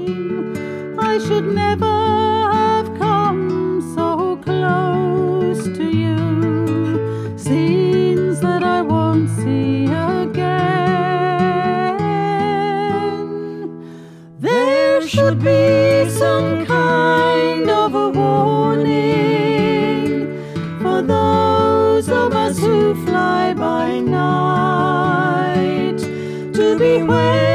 I should never have come so close to you. Scenes that I won't see again. There should be some kind of a warning for those of us who fly by night, to beware